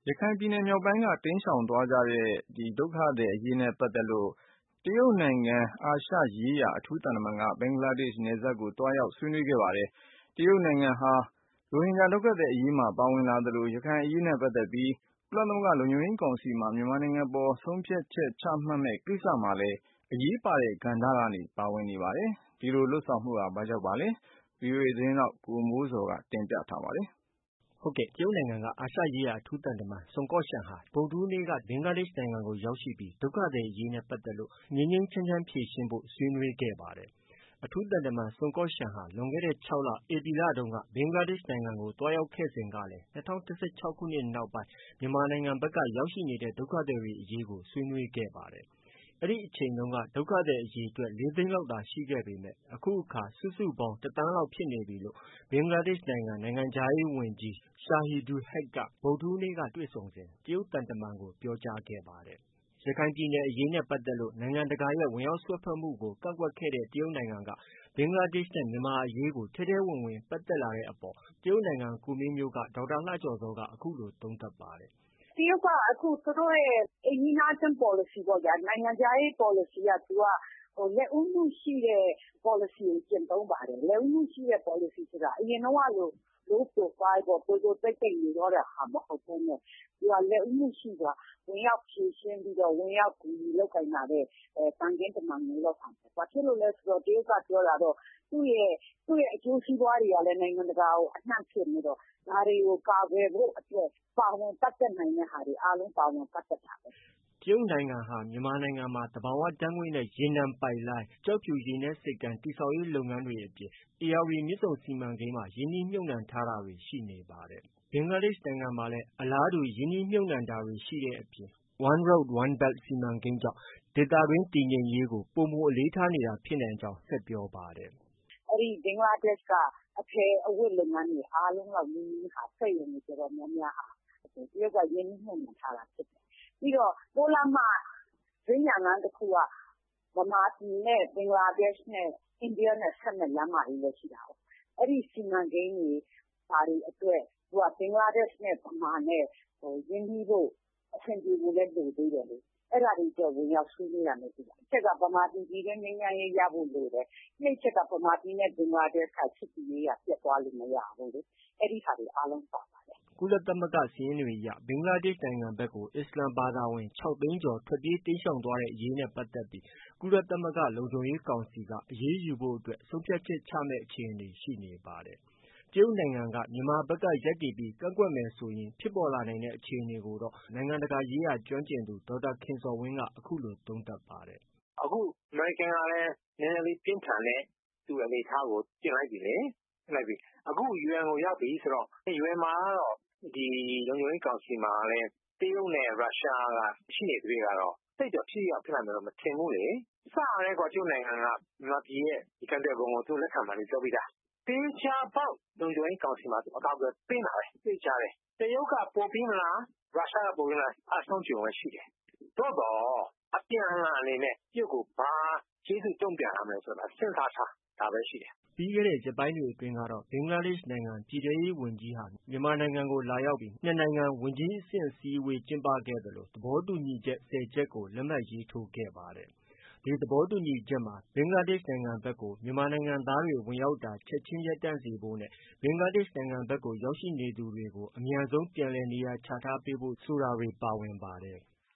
ရခိုင်ပြည်နယ်မြောက်ပိုင်းက တိမ်းရှောင်သွားကြတဲ့ဒုက္ခသည်အရေးနဲ့ပတ်သက်လို့ တရုတ်နိုင်ငံအာရှရေးရာအထူးသံတမန်က ဘင်္ဂလားဒေ့ရှ်နယ်စပ်ကို သွားရောက်ဆွေးနွေးခဲ့ပါတယ်။ တရုတ်နိုင်ငံဟာ ရိုဟင်ဂျာဒုက္ခသည်အရေးမှာပါဝင်လာသလို ရခိုင်အရေးနဲ့ပတ်သက်ပြီး ကုလသမဂ္ဂလုံခြုံရေးကောင်စီမှာ မြန်မာနိုင်ငံအပေါ်ဆုံးဖြတ်ချက်ချမှတ်မယ့်ကိစ္စမှာလည်း အရေးပါတဲ့ကဏ္ဍကနေ ပါဝင်နေပါတယ်။ ဒီလိုလုပ်ဆောင်မှုဟာ ဘာကြောင့်ပါလဲ။ VOA သတင်းထောက် ကိုမိုးဇော်က တင်ပြထားပါတယ်။တရုတ်နိုင်ငံက အာရှရေးရာအထူးသံတမန် ဆွန်ကော့ရှန်ဟာ ဗုဒ္ဓဟူးနေ့က ဘင်္ဂလားဒေ့ရှ်နိုင်ငံကိုရောက်ရှိပြီး ဒုက္ခသည်အရေးနဲ့ပတ်သက်လို့ ငြိမ်းငြိမ်းချမ်းချမ်းဖြေရှင်းဖို့ ဆွေးနွေးခဲ့ပါတယ်။ အထူးသံတမန်ဆွန်ကော့ရှန်ဟာ လွန်ခဲ့တဲ့ ၆ လ ဧပြီလတုန်းက ဘင်္ဂလားဒေ့ရှ်နိုင်ငံကို သွားရောက်ခဲ့စဉ်ကလည်း ၂၀၁၆ ခုနှစ်နောက်ပိုင်း မြန်မာနိုင်ငံဘက်က ရောက်ရှိနေတဲ့ ဒုက္ခသည်တွေအရေးကို ဆွေးနွေးခဲ့ပါတယ်။ အဲဒီအချိန်တုန်းက ဒုက္ခသည်အရေအတွက် ၄ သိန်းလောက်သာရှိခဲ့ပေမဲ့ အခုအခါ စုစုပေါင်း ၁ သန်းလောက်ဖြစ်နေပြီလို့ ဘင်္ဂလားဒေ့ရှ်နိုင်ငံခြားရေးဝန်ကြီး Shahidul Haque က ဗုဒ္ဓဟူးနေ့ကတွေ့ဆုံစဉ် တရုတ်သံတမန်ကို ပြောကြားခဲ့ပါတယ်။ ရခိုင်ပြည်နယ်အရေးနဲ့ပတ်သက်လို့ နိုင်ငံတကာရဲ့ ဝင်ရောက်စွက်ဖက်မှုကို ကန့်ကွက်ခဲ့တဲ့ တရုတ်နိုင်ငံက ဘင်္ဂလားဒေ့ရှ်နဲ့ မြန်မာအရေးကို ထဲထဲဝင်ဝင်ပတ်သက်လာတဲ့အပေါ် တရုတ်နိုင်ငံ ကူမင်းမြို့က ဒေါက်တာလှကျော်ဇောက အခုလို သုံးသပ်ပါတယ်။ “တရုတ်ကသူတို့ရဲ့အိမ်နီးနားချင်းပေါ်လစီပေါ့ဗျာ နိုင်ငံခြားရေးပေါ်လစီက လက်ဦးမှုရှိတဲ့ပေါ်လစီကိုကျင့်သုံးပါတယ်။ လက်ဦးမှုရှိတဲ့ပေါ်လစီဆိုတာ အရင်တုန်းကလို low profile ပေါ့ သိုသိုသိပ်သိပ်နေတော့တဲ့ဟာမဟုတ်ဘဲနဲ့ သူကလက်ဦးမှုရှိစွာ ဝင်ရောက်ဖြေရှင်းပြီးတော့ ဝင်ရောက်ကူညီလုပ်ကိုင်လာတဲ့ သံခင်းတမန်ခင်းလုပ်ဆောင်တယ်။ ဘာဖြစ်လို့လဲဆိုတော့ တရုတ်ကပြောတာတော့ သူ့ရဲ့အကျိုးစီးပွားတွေကလည်း နိုင်ငံတကာကိုအနှံ့ဖြစ်နေတော့ ဒါတွေကိုကာကွယ်ဖို့အတွက် ပါဝင်ပတ်သက်နိုင်တဲ့ဟာတွေအားလုံးပါဝင်ပတ်သက်တာပဲ။ ” တရုတ်နိုင်ငံဟာ မြန်မာနိုင်ငံမှာ သဘာဝဓါတ်ငွေ့နဲ့ ရေနံပိုက်လိုင်း၊ ကျောက်ဖြူရေနက်ဆိပ်ကမ်းတည်ဆောက်ရေးလုပ်ငန်းတွေအပြင် ဧရာဝတီမြစ်ဆုံစီမံကိန်းမှာ ရင်းနှီးမြှုပ်နှံထားတာတွေ ရှိနေပါတယ်။ ဘင်္ဂလားဒေ့ရှ်နိုင်ငံမှာလည်း အလားတူ ရင်းနှီးမြှုပ်နှံတာတွေရှိတဲ့အပြင် One Road One Belt စီမံကိန်းကြောင့် ဒေသတွင်းတည်ငြိမ်ရေးကို ပိုမိုအလေးထားနေတာဖြစ်နိုင်ကြောင်း ဆက်ပြောပါတယ်။ “အဲဒီဘင်္ဂလားဒေ့ရှ်ကအထည်အဝတ်လုပ်ငန်းတွေအားလုံးလောက်နီးနီးဟာ စက်ရုံတွေတော်တော်များများဟာ တရုတ်ကရင်းနှီးမြှုပ်နှံထားတာဖြစ်တယ်။ ပြီးတော့ ပိုးလမ်းမစင်္ကြန်လမ်းတခုက ဗမာပြည်နဲ့ ဘင်္ဂလားဒေ့ရှ်နဲ့ အိန္ဒိယနဲ့ဆက်မယ့်လမ်းမကြီးလည်းရှိတာကို။ အဲဒီစီမံကိန်းတွေဘာတွေအတွက် ဘင်္ဂလားဒေ့ရှ်နဲ့ ဗမာနဲ့ရင်းနှီးဖို့အဆင်ပြေဖို့လည်းလိုသေးတယ်လေ။ အဲဒါတွေအတွက်ဝင်ရောက်ဆွေးနွေးတာနဲ့တူတယ်။ တစ်ချက်က ဗမာပြည်ပြည်တွင်းငြိမ်းချမ်းရေးရဖို့လိုတယ်။ နှစ်အချက်က ဗမာပြည်နဲ့ ဘင်္ဂလားဒေ့ရှ်ကချစ်ကြည်ရေးကပျက်သွားလို့မရဘူးလေ။ အဲဒီဟာတွေအားလုံးပါပါတယ်။ ” ကုလသမဂ္ဂစာရင်းတွေအရ ဘင်္ဂလားဒေ့ရှ်နိုင်ငံဘက်ကို အစ္စလာမ်ဘာသာဝင် ၆ သိန်းကျော် ထွက်ပြေးတိမ်းရှောင်သွားတဲ့အရေးနဲ့ပတ်သက်ပြီး ကုလသမဂ္ဂလုံခြုံရေးကောင်စီက အရေးယူဖို့အတွက် ဆုံးဖြတ်ချက်ချမယ့်အခြေအနေရှိနေပါတယ်။ တရုတ်နိုင်ငံက မြန်မာဘက်က ရပ်တည်ပြီး ကန့်ကွက်မယ်ဆိုရင် ဖြစ်ပေါ်လာနိုင်တဲ့အခြေအနေကိုတော့ နိုင်ငံတကာရေးရာကျွမ်းကျင်သူ ဒေါက်တာခင်ဇော်ဝင်းက အခုလို သုံးသပ်ပါတယ်။ “အခုအမေရိကန်ကလည်း နည်းနည်းလေးပြင်းထန်တဲ့အနေအထားကို ကျင့်လိုက်ပြီလေ။ အခု UN ကိုရောက်ပြီဆိုတော့ UN မှာကတော့ လုံခြုံရေးကောင်စီမှာလည်း တရုတ်နဲ့ရုရှားကရှိနေသရွေ့ကတော့ သိပ်တော့ထိထိရောက်ရောက်ဖြစ်နိုင်မယ်မထင်ဘူးလေ။ စကတည်းက တရုတ်နိုင်ငံက မြန်မာပြည်ရဲ့ကိုင်တွယ်ပုံကို သူတို့လက်ခံမယ်လို့ပြောပြီးသား။ သေချာပေါက်လုံခြုံရေးကောင်စီမှာ အကာအကွယ်ပေးမှာပဲ သေချာတယ်။ တရုတ်ကပိုပေးမလား၊ ရုရှားကပိုပေးမလား အပ်ဆုံးချင်ပဲရှိတယ်။ သို့သော်အပြန်အလှန်အနေနဲ့ တရုတ်ကို ဘာကျေးဇူးတုံ့ပြန်ရမလဲဆိုတာ စဉ်းစားထား ဒါပဲရှိတယ်။ ” ပြီးခဲ့တဲ့ရက်ပိုင်းတွေအတွင်းကတော့ ဘင်္ဂလားဒေ့ရှ်နိုင်ငံ ပြည်ထဲရေးဝန်ကြီးဟာ မြန်မာနိုင်ငံကို လာရောက်ပြီး နှစ်နိုင်ငံ ဝန်ကြီးအဆင့်အစည်းအဝေးကျင်းပခဲ့သလို သဘောတူညီချက် ၁၀ ချက်ကို လက်မှတ်ရေးထိုးခဲ့ပါတယ်။ ဒီသဘောတူညီချက်မှာ ဘင်္ဂလားဒေ့ရှ်နိုင်ငံဘက်ကို မြန်မာနိုင်ငံသားတွေ ဝင်ရောက်တာ ချက်ချင်းရပ်တန့်စေဖို့နဲ့ ဘင်္ဂလားဒေ့ရှ်နိုင်ငံဘက်ကို ရောက်ရှိနေသူတွေကို အမြန်ဆုံးပြန်လည်နေရာချထားပေးဖို့ ဆိုတာတွေ ပါဝင်ပါတယ်။